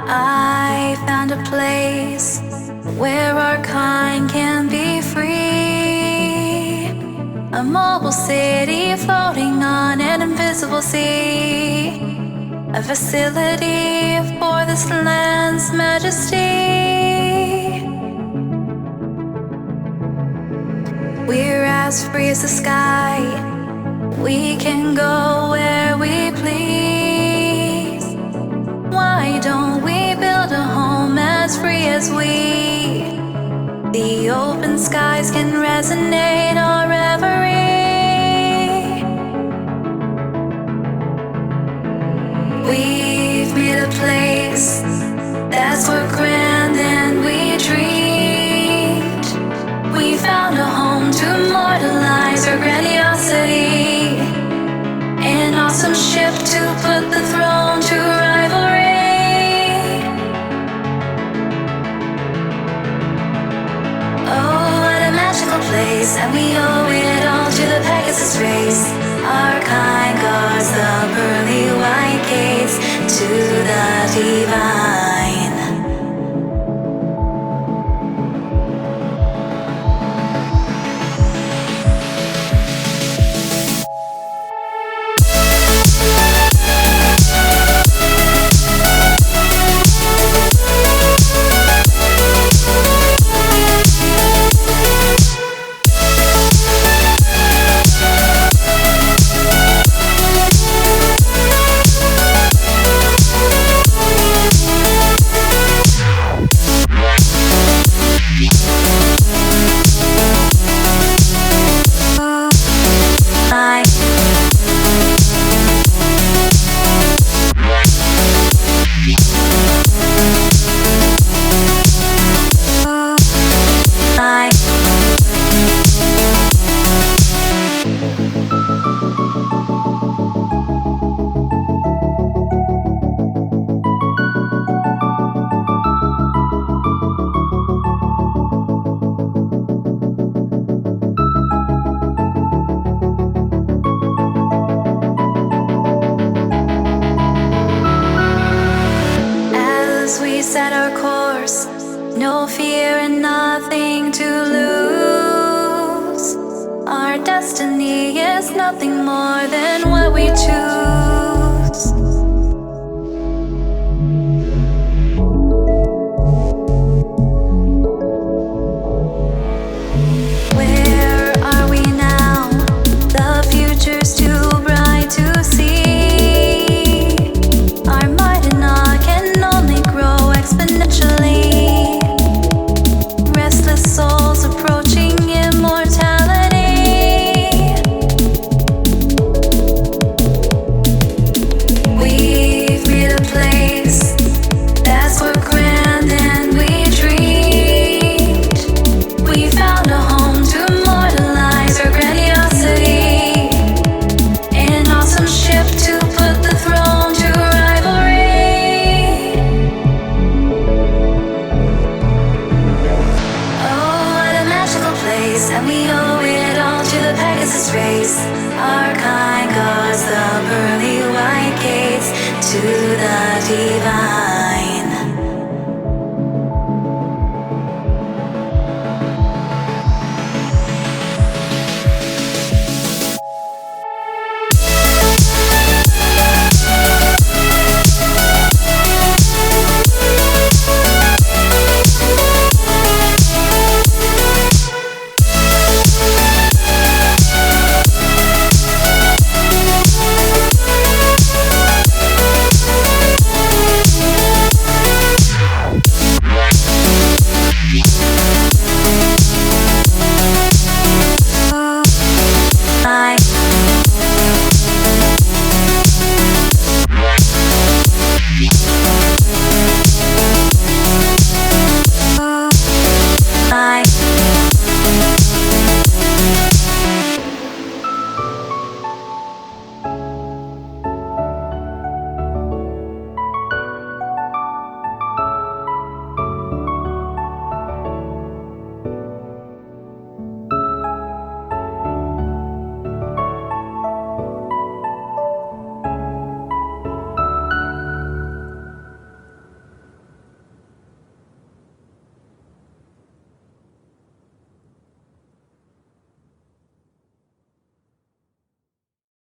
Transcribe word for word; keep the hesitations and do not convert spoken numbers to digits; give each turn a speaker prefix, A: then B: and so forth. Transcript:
A: I found a place where our kind can be free. A mobile city floating on an invisible sea. A facility for this land's majesty. We're as free as the sky. We can go where we please. Why don't we build a home as free as we? The open skies can resonate our reverie. We've made a place that's more grand than we dreamed. We found a home to immortalize our grandiosity. An awesome ship to put the throne to rivalry. Oh, what a magical place, and we owe it all to the Pegasus race. Our kind guards the pearly white gates to the divine. Set our course, no fear and nothing to lose. Our destiny is nothing more than what we choose. Where are we now? The future's too bright to see. Our might and our can only grow exponentially. Restless souls approaching immortality. We've made a place that's more grand than we dreamed. We found a home to immortalize our grandiosity. An awesome ship to put the throne to and we owe it all to the Pegasus race. Our kind guards the pearly white gates to the divine.